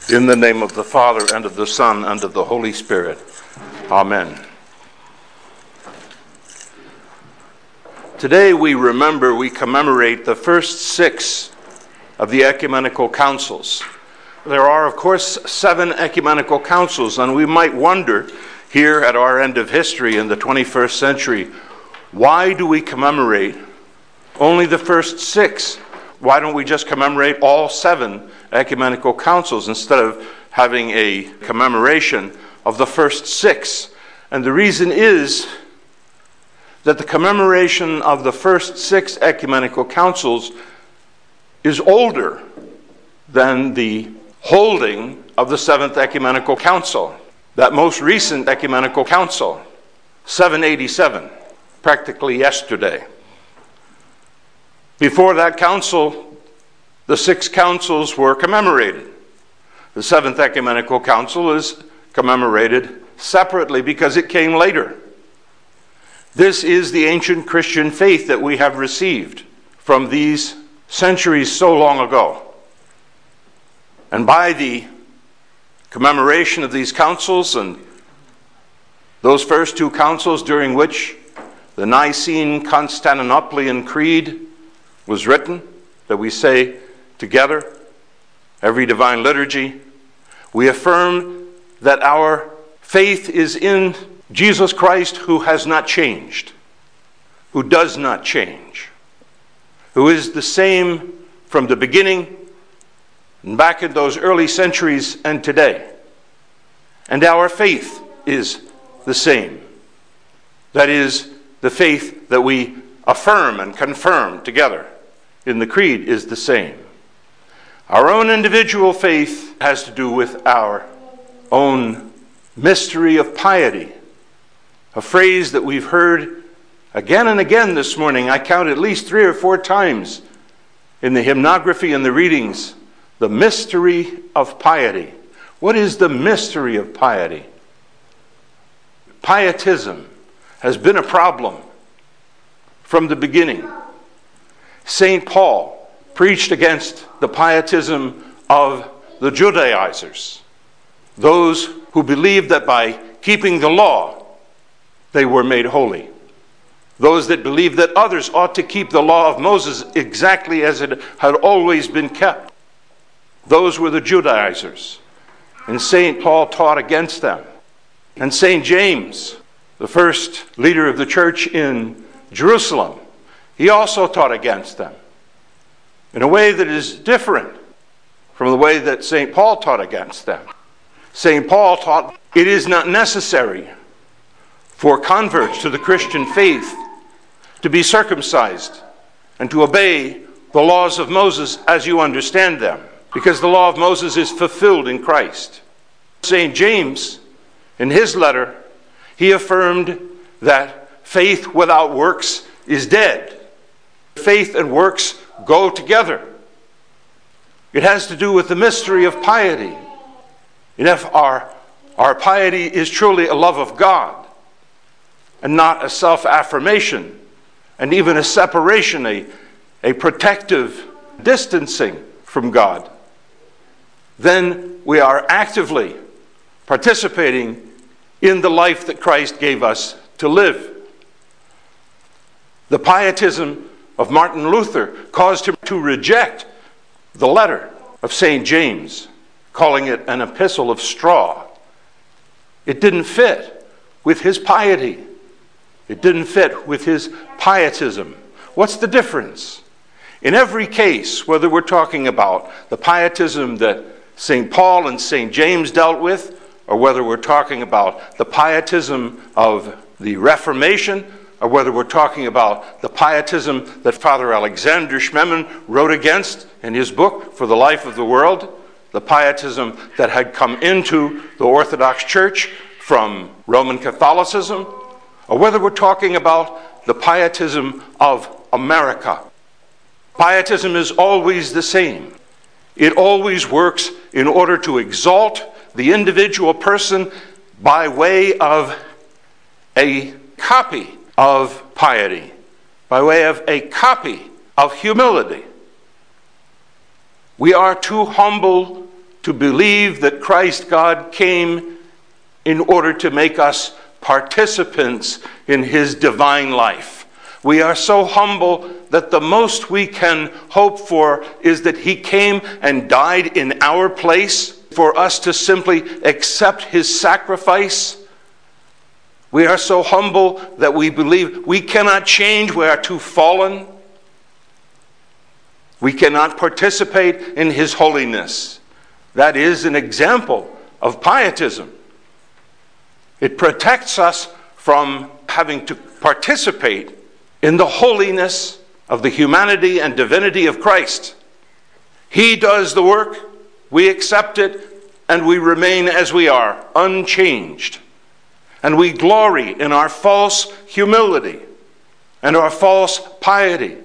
In the name of the Father, and of the Son, and of the Holy Spirit. Amen. Today we commemorate the first 6 of the ecumenical councils. There are, of course, 7 ecumenical councils, and we might wonder here at our end of history in the 21st century, why do we commemorate only the first 6? Why don't we just commemorate all 7 ecumenical councils instead of having a commemoration of the first 6? And the reason is that the commemoration of the first 6 ecumenical councils is older than the holding of the 7th ecumenical council. That most recent ecumenical council, 787, practically yesterday. Before that council, the 6 councils were commemorated. The 7th ecumenical council is commemorated separately because it came later. This is the ancient Christian faith that we have received from these centuries so long ago. And by the commemoration of these councils and those first 2 councils during which the Nicene-Constantinopolitan Creed was written, that we say together every divine liturgy, we affirm that our faith is in Jesus Christ, who has not changed, who does not change, who is the same from the beginning and back in those early centuries and today. And our faith is the same. That is, the faith that we affirm and confirm together in the creed is the same. Our own individual faith has to do with our own mystery of piety, a phrase that we've heard again and again this morning. I count at least 3 or 4 times in the hymnography and the readings, the mystery of piety. What is the mystery of piety? Pietism has been a problem from the beginning. St. Paul preached against the pietism of the Judaizers, those who believed that by keeping the law, they were made holy. Those that believed that others ought to keep the law of Moses exactly as it had always been kept. Those were the Judaizers. And St. Paul taught against them. And St. James, the first leader of the church in Jerusalem, he also taught against them in a way that is different from the way that St. Paul taught against them. St. Paul taught it is not necessary for converts to the Christian faith to be circumcised and to obey the laws of Moses as you understand them, because the law of Moses is fulfilled in Christ. St. James, in his letter, he affirmed that faith without works is dead. Faith and works go together. It has to do with the mystery of piety. And if our piety is truly a love of God and not a self-affirmation and even a separation, a protective distancing from God, then we are actively participating in the life that Christ gave us to live. The pietism of Martin Luther caused him to reject the letter of St. James, calling it an epistle of straw. It didn't fit with his piety. It didn't fit with his pietism. What's the difference? In every case, whether we're talking about the pietism that St. Paul and St. James dealt with, or whether we're talking about the pietism of the Reformation, or whether we're talking about the pietism that Father Alexander Schmemann wrote against in his book, For the Life of the World, the pietism that had come into the Orthodox Church from Roman Catholicism, or whether we're talking about the pietism of America. Pietism is always the same. It always works in order to exalt the individual person by way of a copy of piety, by way of a copy of humility. We are too humble to believe that Christ God came in order to make us participants in his divine life. We are so humble that the most we can hope for is that he came and died in our place for us to simply accept his sacrifice. We are so humble that we believe we cannot change. We are too fallen. We cannot participate in his holiness. That is an example of pietism. It protects us from having to participate in the holiness of the humanity and divinity of Christ. He does the work, we accept it, and we remain as we are, unchanged. And we glory in our false humility and our false piety.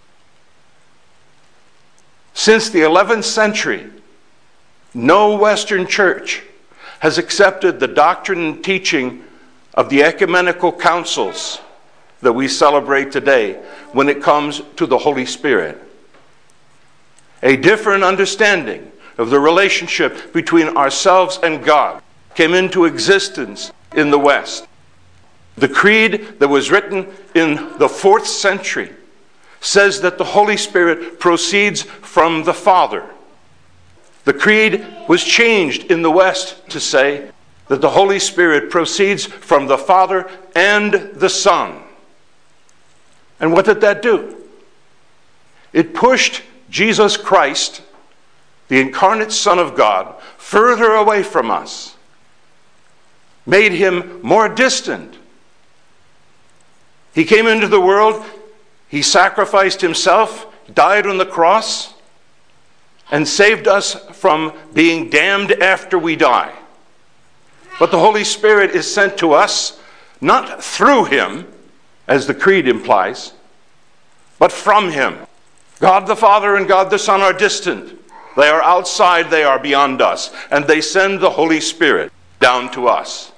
Since the 11th century, no Western church has accepted the doctrine and teaching of the ecumenical councils that we celebrate today when it comes to the Holy Spirit. A different understanding of the relationship between ourselves and God came into existence in the West. The creed that was written in the 4th century says that the Holy Spirit proceeds from the Father. The creed was changed in the West to say that the Holy Spirit proceeds from the Father and the Son. And what did that do? It pushed Jesus Christ, the incarnate Son of God, further away from us, made him more distant. He came into the world, he sacrificed himself, died on the cross, and saved us from being damned after we die. But the Holy Spirit is sent to us not through him, as the creed implies, but from him. God the Father and God the Son are distant. They are outside, they are beyond us. And they send the Holy Spirit down to us.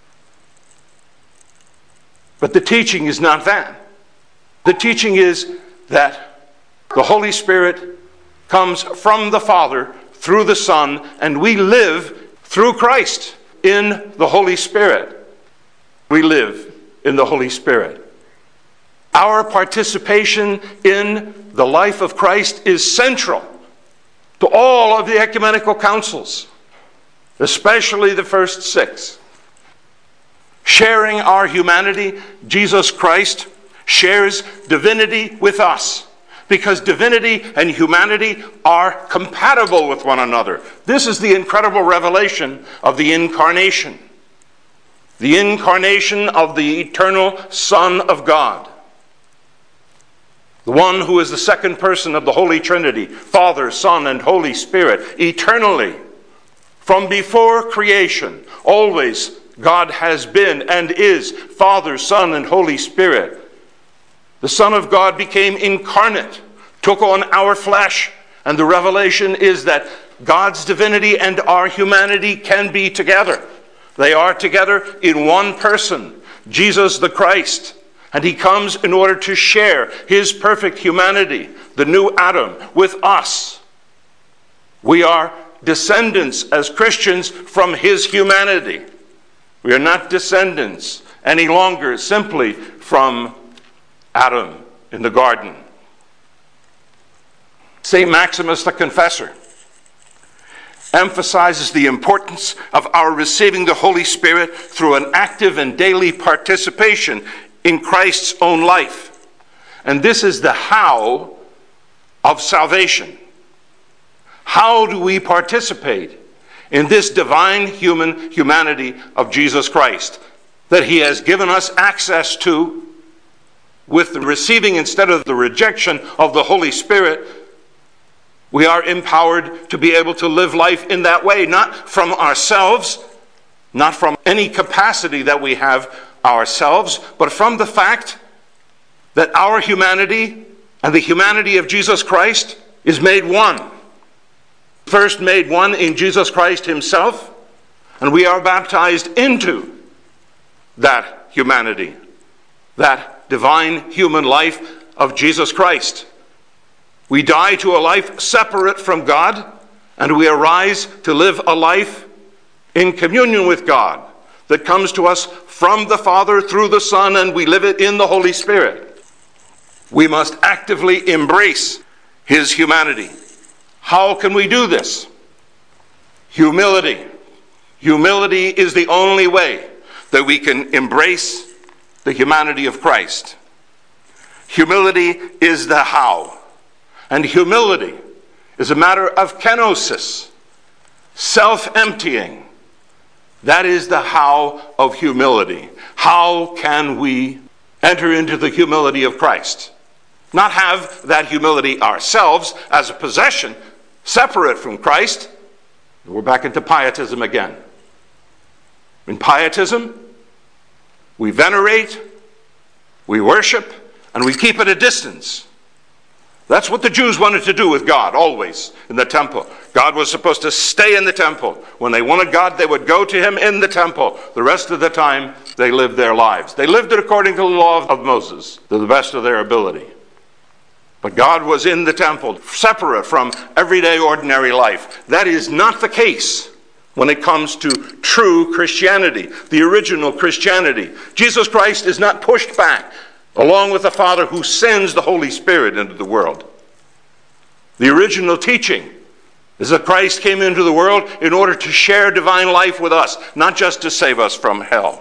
But the teaching is not that. The teaching is that the Holy Spirit comes from the Father through the Son, and we live through Christ in the Holy Spirit. We live in the Holy Spirit. Our participation in the life of Christ is central to all of the ecumenical councils, especially the first 6. Sharing our humanity, Jesus Christ shares divinity with us, because divinity and humanity are compatible with one another. This is the incredible revelation of the incarnation. The incarnation of the eternal Son of God. The one who is the second person of the Holy Trinity, Father, Son, and Holy Spirit, eternally. From before creation, always God has been and is Father, Son, and Holy Spirit. The Son of God became incarnate, took on our flesh, and the revelation is that God's divinity and our humanity can be together. They are together in one person, Jesus the Christ. And he comes in order to share his perfect humanity, the new Adam, with us. We are descendants as Christians from his humanity. We are not descendants any longer simply from Adam in the garden. St. Maximus the Confessor emphasizes the importance of our receiving the Holy Spirit through an active and daily participation in Christ's own life. And this is the how of salvation. How do we participate in this divine humanity of Jesus Christ that he has given us access to with the receiving instead of the rejection of the Holy Spirit? We are empowered to be able to live life in that way, not from ourselves, not from any capacity that we have ourselves, but from the fact that our humanity and the humanity of Jesus Christ is made one. First made one in Jesus Christ himself, and we are baptized into that humanity, that divine human life of Jesus Christ. We die to a life separate from God, and we arise to live a life in communion with God that comes to us from the Father through the Son, and we live it in the Holy Spirit. We must actively embrace his humanity. How can we do this? Humility. Humility is the only way that we can embrace the humanity of Christ. Humility is the how. And humility is a matter of kenosis, self-emptying. That is the how of humility. How can we enter into the humility of Christ? Not have that humility ourselves as a possession, separate from Christ. We're back into pietism again. In pietism, we venerate, we worship, and we keep at a distance. That's what the Jews wanted to do with God, always, in the temple. God was supposed to stay in the temple. When they wanted God, they would go to him in the temple. The rest of the time, they lived their lives. They lived it according to the law of Moses, to the best of their ability. But God was in the temple, separate from everyday ordinary life. That is not the case when it comes to true Christianity, the original Christianity. Jesus Christ is not pushed back along with the Father who sends the Holy Spirit into the world. The original teaching is that Christ came into the world in order to share divine life with us, not just to save us from hell.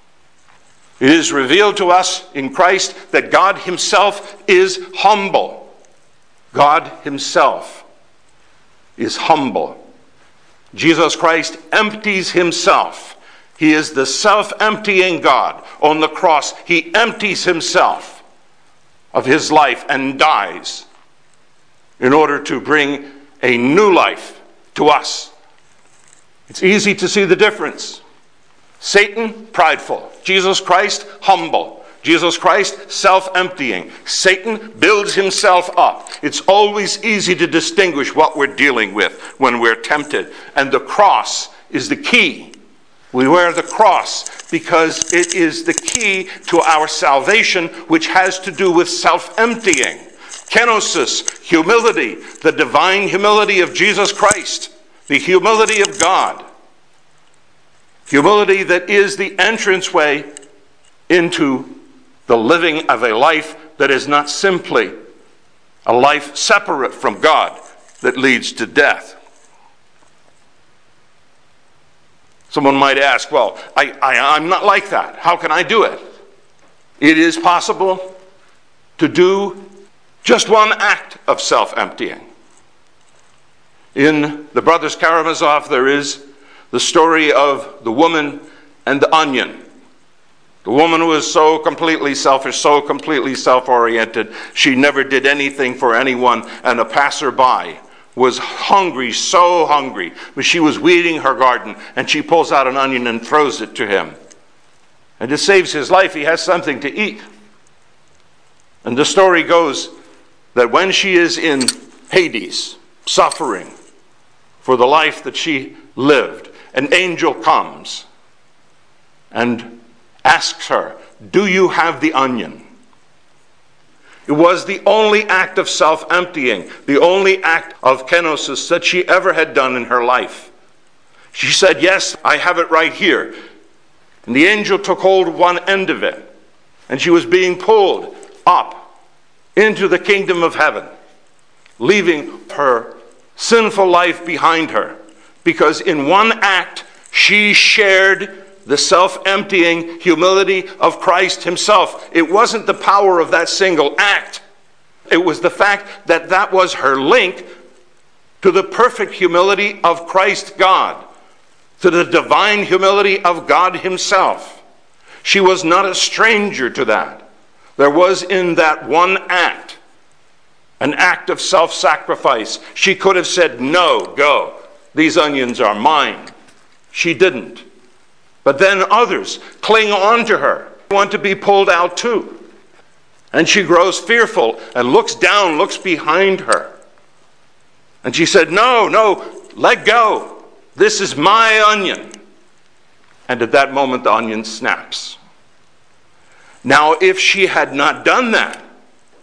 It is revealed to us in Christ that God himself is humble. God himself is humble. Jesus Christ empties himself. He is the self-emptying God. On the cross, he empties himself of his life and dies in order to bring a new life to us. It's easy to see the difference. Satan, prideful. Jesus Christ, humble. Jesus Christ, self-emptying. Satan builds himself up. It's always easy to distinguish what we're dealing with when we're tempted. And the cross is the key. We wear the cross because it is the key to our salvation, which has to do with self-emptying. Kenosis, humility, the divine humility of Jesus Christ, the humility of God. Humility that is the entranceway into the living of a life that is not simply a life separate from God that leads to death. Someone might ask, well, I'm not like that. How can I do it? It is possible to do just one act of self-emptying. In the Brothers Karamazov, there is the story of the woman and the onion. The woman was so completely selfish, so completely self-oriented, she never did anything for anyone, and a passerby was hungry, so hungry, but she was weeding her garden, and she pulls out an onion and throws it to him. And it saves his life. He has something to eat. And the story goes that when she is in Hades, suffering for the life that she lived, an angel comes and asks her, "Do you have the onion?" It was the only act of self-emptying, the only act of kenosis that she ever had done in her life. She said, "Yes, I have it right here." And the angel took hold of one end of it, and she was being pulled up into the kingdom of heaven, leaving her sinful life behind her, because in one act she shared the self-emptying humility of Christ himself. It wasn't the power of that single act. It was the fact that that was her link to the perfect humility of Christ God, to the divine humility of God himself. She was not a stranger to that. There was in that one act an act of self-sacrifice. She could have said, "No, go. These onions are mine." She didn't. But then others cling on to her, want to be pulled out too. And she grows fearful and looks down, looks behind her. And she said, no, let go. This is my onion. And at that moment, the onion snaps. Now, if she had not done that,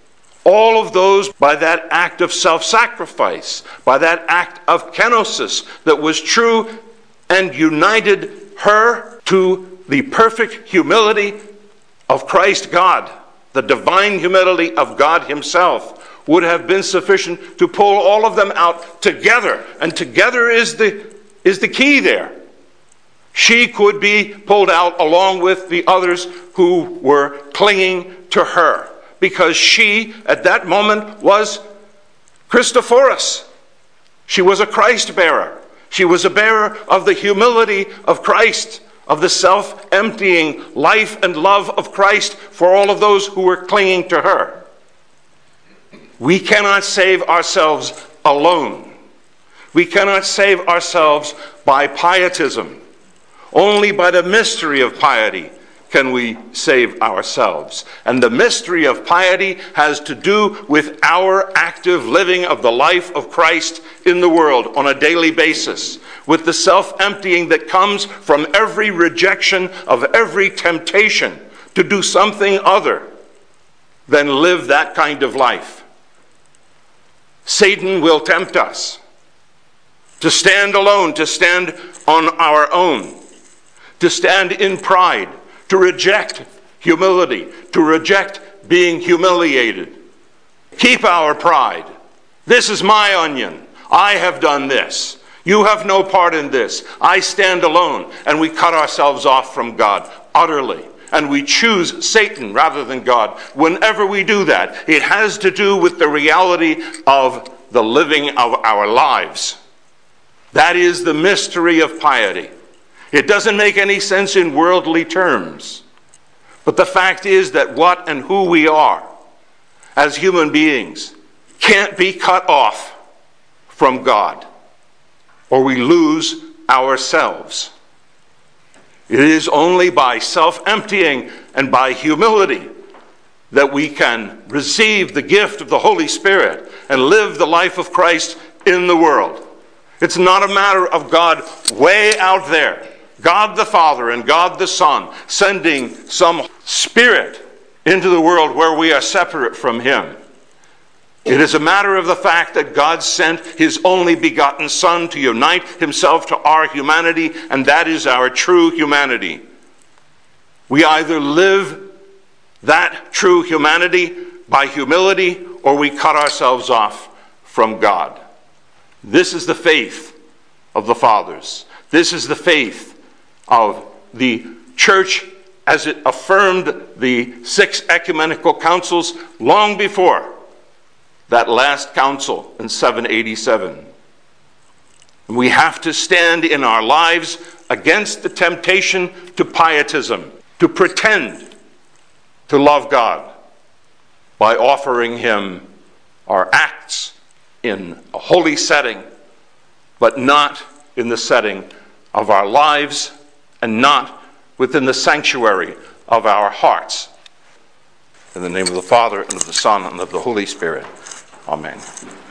All of those by that act of self-sacrifice, by that act of kenosis that was true and united her to the perfect humility of Christ God, the divine humility of God himself, would have been sufficient to pull all of them out together. And together is the key there. She could be pulled out along with the others who were clinging to her, because she, at that moment, was Christophorus. She was a Christ bearer. She was a bearer of the humility of Christ, of the self-emptying life and love of Christ for all of those who were clinging to her. We cannot save ourselves alone. We cannot save ourselves by pietism. Only by the mystery of piety can we save ourselves. And the mystery of piety has to do with our active living of the life of Christ in the world on a daily basis, with the self-emptying that comes from every rejection of every temptation to do something other than live that kind of life. Satan will tempt us to stand alone, to stand on our own, to stand in pride, to reject humility, to reject being humiliated. Keep our pride. This is my onion. I have done this. You have no part in this. I stand alone. And we cut ourselves off from God utterly. And we choose Satan rather than God. Whenever we do that, it has to do with the reality of the living of our lives. That is the mystery of piety. It doesn't make any sense in worldly terms. But the fact is that what and who we are as human beings can't be cut off from God, or we lose ourselves. It is only by self-emptying and by humility that we can receive the gift of the Holy Spirit and live the life of Christ in the world. It's not a matter of God way out there, God the Father and God the Son, sending some spirit into the world where we are separate from him. It is a matter of the fact that God sent his only begotten Son to unite himself to our humanity, and that is our true humanity. We either live that true humanity by humility, or we cut ourselves off from God. This is the faith of the fathers. This is the faith of the church as it affirmed the 6 ecumenical councils long before that last council in 787. We have to stand in our lives against the temptation to pietism, to pretend to love God by offering him our acts in a holy setting, but not in the setting of our lives and not within the sanctuary of our hearts. In the name of the Father, and of the Son, and of the Holy Spirit. Amen.